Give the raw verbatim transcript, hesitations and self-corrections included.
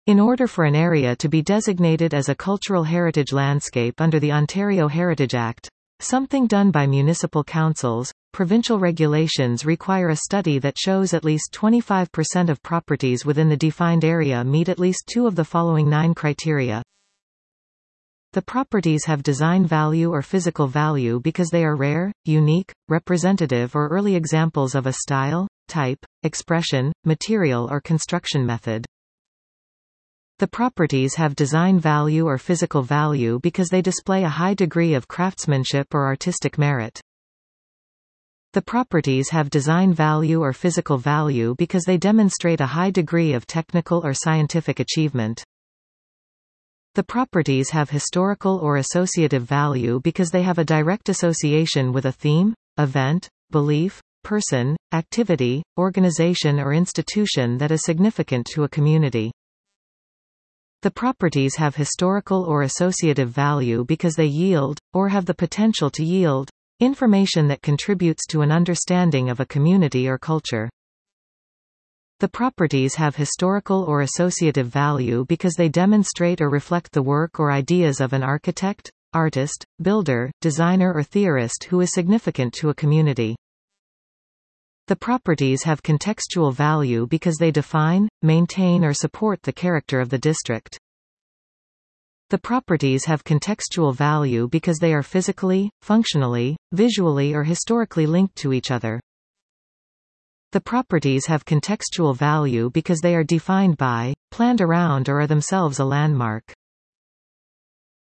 In order for an area to be designated as a cultural heritage landscape under the Ontario Heritage Act, something done by municipal councils, provincial regulations require a study that shows at least twenty-five percent of properties within the defined area meet at least two of the following nine criteria. The properties have design value or physical value because they are rare, unique, representative or early examples of a style, type, expression, material or construction method. The properties have design value or physical value because they display a high degree of craftsmanship or artistic merit. The properties have design value or physical value because they demonstrate a high degree of technical or scientific achievement. The properties have historical or associative value because they have a direct association with a theme, event, belief, person, activity, organization or institution that is significant to a community. The properties have historical or associative value because they yield, or have the potential to yield, information that contributes to an understanding of a community or culture. The properties have historical or associative value because they demonstrate or reflect the work or ideas of an architect, artist, builder, designer or theorist who is significant to a community. The properties have contextual value because they define, maintain or support the character of the district. The properties have contextual value because they are physically, functionally, visually or historically linked to each other. The properties have contextual value because they are defined by, planned around or are themselves a landmark.